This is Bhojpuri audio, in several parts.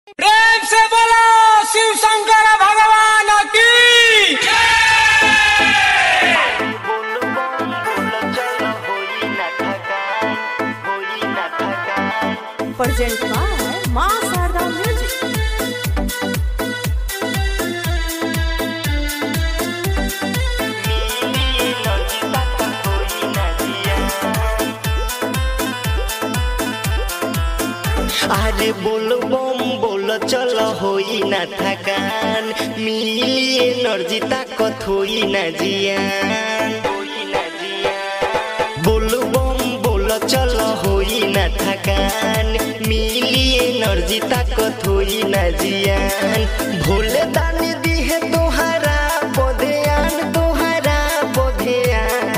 प्रेम से बोलो शिव शंकर भगवान की। प्रेजेंट बाय मां शारदा म्यूजिक। अरे बोल बम बोल चल होई ना थकान, मिली एनर्जी ताकत होई ना जियान। बोल बम बोल चल होई ना थकान, मिली एनर्जी ताकत होई ना जियान। भोले दानी दी है तोहरा बधियान, तोहरा बधियान।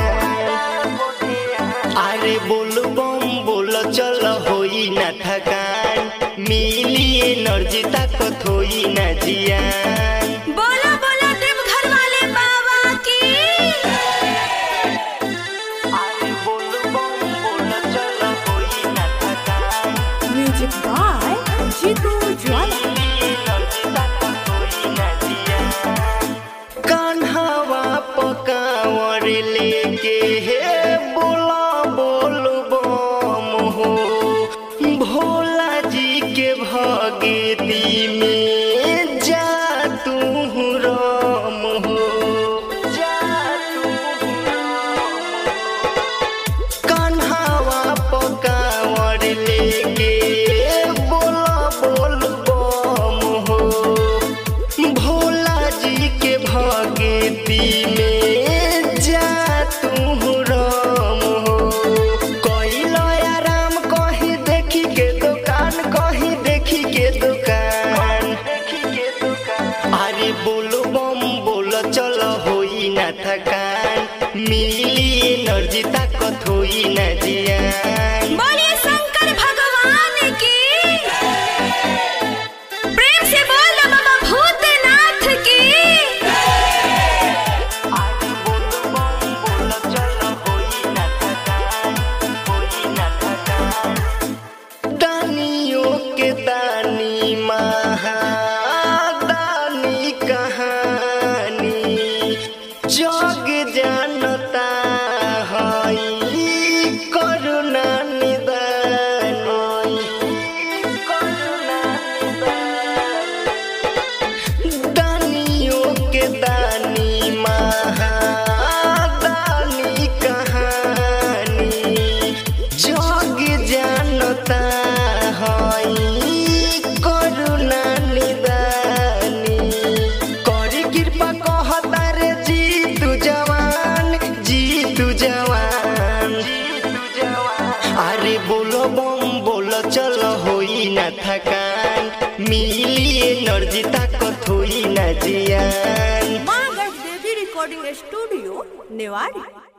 अरे बोल बम बोल चल होई ना थकान, मिली एनर्जी ताकत होई ना जियान। बोलो बोलो देव घर वाले बाबा की। अरे बोल बम बोल चल होई ना थकान, म्यूजिक बाय जीतू ज्वाला। मिली एनर्जी ताकत होई ना जियान। कान्हावा पकावर लेके हे बोला बोल बम हो, भोला जी के भगती में जा तू राम हो, जा तू कान्हावा पकावर लेके बोला बोल बम हो, भोला जी के भगती में जा तू राम हो। कइलो आराम कहीं देखी के दुकान, कहीं देखी के दुकान। अरे बोल बम बोल चल होई ना थकान, मिली एनर्जी ताकत होई ना जियान। बोलिए शंकर भगवान की। प्रेम से बोल बाबा भूतनाथ की। अरे बोल बम बोल चल होई ना थकान, होई ना थकान। दानियों के दानी महादानी कहानी, जग जानता हई करुणा निदानी, करुणा निदानी। दानियों के दानी महादानी कहानी, जग जानता हई करुणा निदानी। करी कृपा कहता रे जी तू जवान, जी तू जवान। अरे बोलो बम बोलो चल होई ना थकान, मिली एनर्जी ताकत होई ना जियान। मां गढ़ देवी रिकॉर्डिंग स्टूडियो नेवाड़ी।